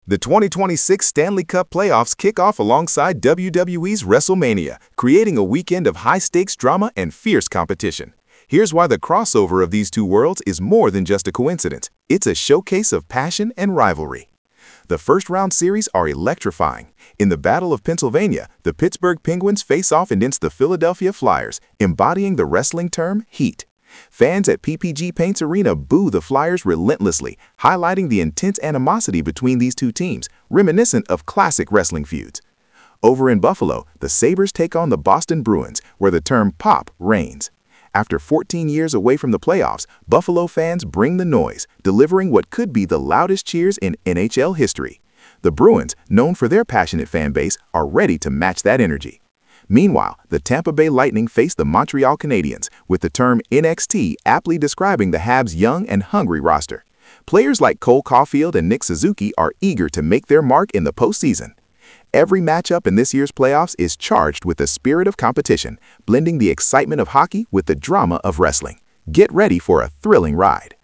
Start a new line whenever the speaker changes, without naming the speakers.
The 2026 Stanley Cup playoffs kick off alongside WWE's WrestleMania, creating a weekend of high-stakes drama and fierce competition. Here's why the crossover of these two worlds is more than just a coincidence. It's a showcase of passion and rivalry. The first-round series are electrifying. In the Battle of Pennsylvania, the Pittsburgh Penguins face off against the Philadelphia Flyers, embodying the wrestling term heat. Fans at PPG Paints Arena boo the Flyers relentlessly, highlighting the intense animosity between these two teams, reminiscent of classic wrestling feuds. Over in Buffalo, the Sabres take on the Boston Bruins, where the term pop reigns. After 14 years away from the playoffs, Buffalo fans bring the noise, delivering what could be the loudest cheers in NHL history. The Bruins, known for their passionate fan base, are ready to match that energy. Meanwhile, the Tampa Bay Lightning face the Montreal Canadiens, with the term NXT aptly describing the Habs' young and hungry roster. Players like Cole Caulfield and Nick Suzuki are eager to make their mark in the postseason. Every matchup in this year's playoffs is charged with the spirit of competition, blending the excitement of hockey with the drama of wrestling. Get ready for a thrilling ride.